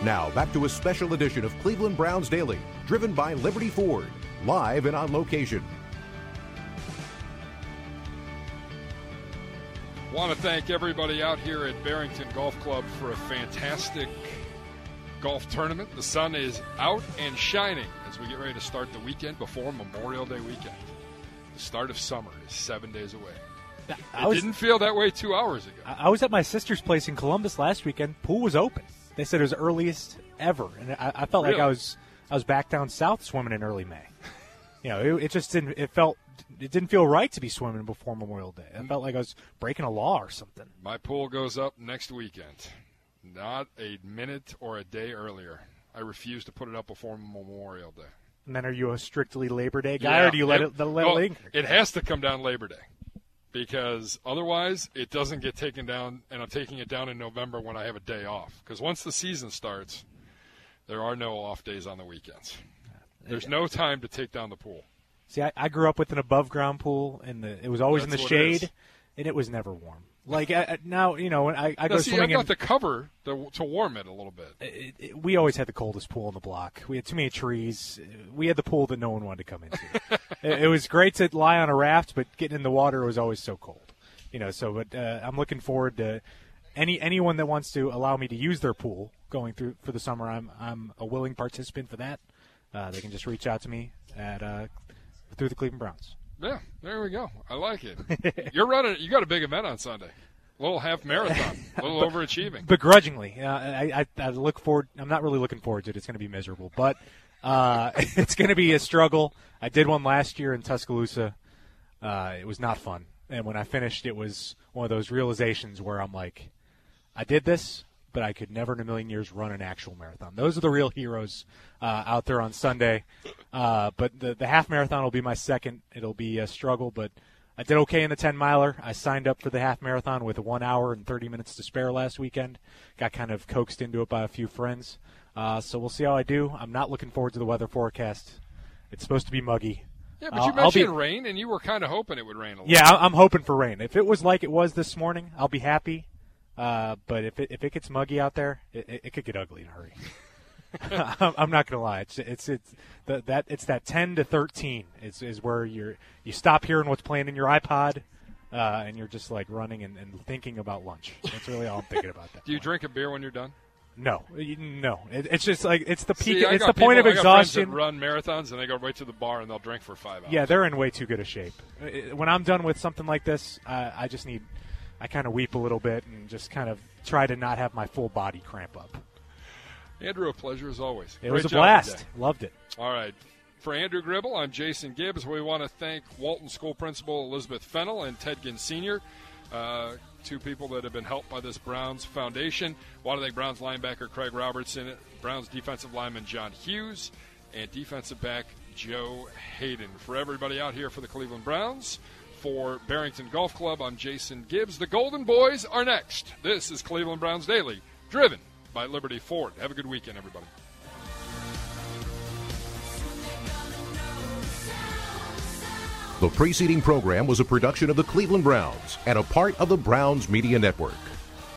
Now, back to a special edition of Cleveland Browns Daily, driven by Liberty Ford, live and on location. Want to thank everybody out here at Barrington Golf Club for a fantastic golf tournament. The sun is out and shining as we get ready to start the weekend before Memorial Day weekend. The start of summer is 7 days away. It didn't feel that way 2 hours ago. I was at my sister's place in Columbus last weekend. Pool was open. They said it was earliest ever, and I felt like I was back down south swimming in early May. You know, it just didn't. It didn't feel right to be swimming before Memorial Day. I felt like I was breaking a law or something. My pool goes up next weekend, not a minute or a day earlier. I refuse to put it up before Memorial Day. And then, are you a strictly Labor Day guy, or do you let it linger? It has to come down Labor Day, because otherwise it doesn't get taken down, and I'm taking it down in November when I have a day off. Because once the season starts, there are no off days on the weekends. There's no time to take down the pool. See, I grew up with an above-ground pool, and it was always in the shade, and it was never warm. Like now, you know, when I go swimming. I got the cover to warm it a little bit. We always had the coldest pool in the block. We had too many trees. We had the pool that no one wanted to come into. It was great to lie on a raft, but getting in the water was always so cold. You know, but I'm looking forward to anyone that wants to allow me to use their pool going through for the summer. I'm a willing participant for that. They can just reach out to me at through the Cleveland Browns. Yeah, there we go. I like it. You're running. You got a big event on Sunday. A little half marathon. A little overachieving. Begrudgingly. I look forward. I'm not really looking forward to it. It's going to be miserable. But it's going to be a struggle. I did one last year in Tuscaloosa. It was not fun. And when I finished, it was one of those realizations where I'm like, I did this, but I could never in a million years run an actual marathon. Those are the real heroes out there on Sunday. But the half marathon will be my second. It'll be a struggle, but I did okay in the 10-miler. I signed up for the half marathon with 1 hour and 30 minutes to spare last weekend. Got kind of coaxed into it by a few friends. So we'll see how I do. I'm not looking forward to the weather forecast. It's supposed to be muggy. Yeah, but you mentioned rain, and you were kind of hoping it would rain a little. Yeah, I'm hoping for rain. If it was like it was this morning, I'll be happy. But if it gets muggy out there, it could get ugly in a hurry. I'm not gonna lie. It's that 10 to 13 is where you stop hearing what's playing in your iPod, and you're just like running and thinking about lunch. That's really all I'm thinking about. Do you drink a beer when you're done? No. It's just like it's the peak. See, it's the point of exhaustion. I got friends that run marathons and they go right to the bar and they'll drink for 5 hours. Yeah, they're in way too good a shape. When I'm done with something like this, I just need. I kind of weep a little bit and just kind of try to not have my full body cramp up. Andrew, a pleasure as always. It was a blast. Today. Loved it. All right. For Andrew Gribble, I'm Jason Gibbs. We want to thank Walton School Principal Elizabeth Fennell and Ted Ginn Sr., two people that have been helped by this Browns Foundation. Want to thank Browns linebacker Craig Robertson, Browns defensive lineman John Hughes, and defensive back Joe Hayden. For everybody out here for the Cleveland Browns, for Barrington Golf Club, I'm Jason Gibbs. The Golden Boys are next. This is Cleveland Browns Daily, driven by Liberty Ford. Have a good weekend, everybody. The preceding program was a production of the Cleveland Browns and a part of the Browns Media Network.